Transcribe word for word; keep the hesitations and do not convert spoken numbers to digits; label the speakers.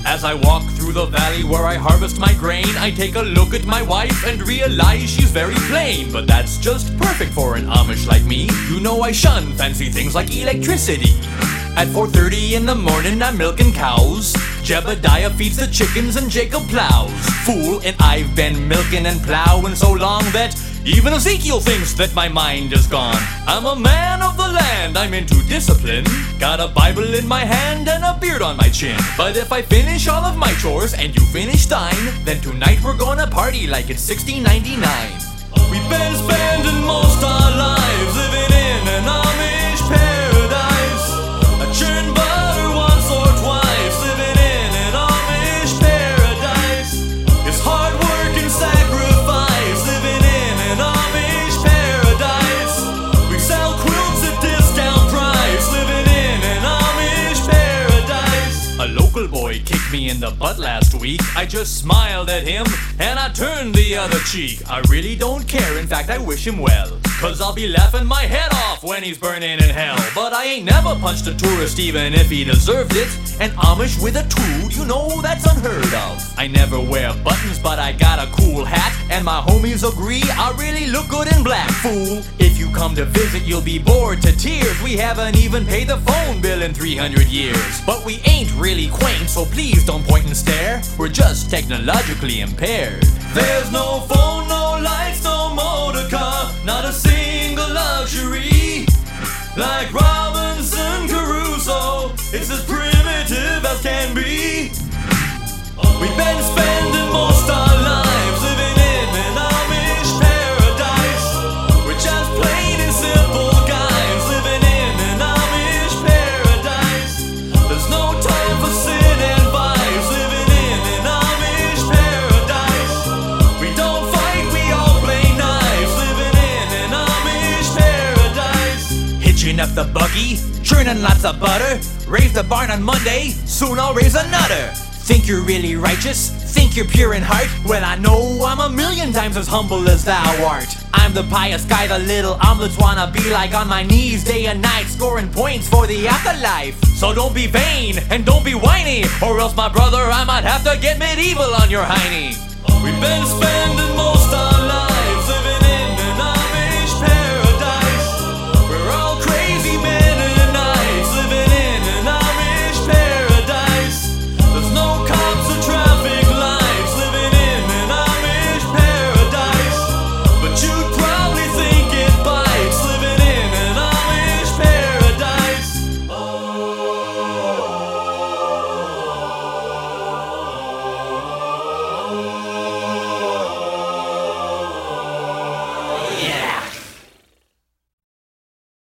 Speaker 1: As I walk through the valley where I harvest my grain, I take a look at my wife and realize she's very plain. But that's just perfect for an Amish like me. You know I shun fancy things like electricity. At four thirty in the morning I'm milking cows. Jebediah feeds the chickens and Jacob plows. Fool, and I've been milking and plowing so long that even Ezekiel thinks that my mind is gone. I'm a man of the land, I'm into discipline. Got a Bible in my hand and a beard on my chin. But if I finish all of my chores and you finish thine, then tonight we're gonna party like it's sixteen ninety-nine. We've been spending most our lives living in an Amish paradise. I churn butter once or twice, living in an Amish paradise. It's hard work and sacrifice, living in an Amish paradise. We sell quilts at discount price, living in an Amish paradise. A local boy kicked me in the butt last week. I just smiled at him and I turned the other cheek. I really don't care, in fact I wish him well, cause I'll be laughing my head off when he's burning in hell. But I ain't never punched a tourist even if he deserved it. An Amish with a tood, you know that's unheard of. I never wear buttons but I got a cool hat, and my homies agree I really look good in black. Fool, if you come to visit you'll be bored to tears. We haven't even paid the phone bill in three hundred years. But we ain't really quaint, so please don't point and stare. We're just technologically impaired. There's no phone, no lights, no motor car, not a single luxury. Like Robinson Crusoe, it's as primitive as can be. We've been spending most our lives living in an Amish paradise. We're just plain and simple guys living in an Amish paradise. There's no time for sin and vibes, living in an Amish paradise. We don't fight, we all play knives, living in an Amish paradise. Hitching up the buggy, churning lots of butter. Raise the barn on Monday, soon I'll raise another. Think you're really righteous? Think you're pure in heart? Well, I know I'm a million times as humble as thou art. I'm the pious guy the little omelets wanna be like, on my knees day and night, scoring points for the afterlife. So don't be vain and don't be whiny, or else my brother I might have to get medieval on your hiney. We've been spending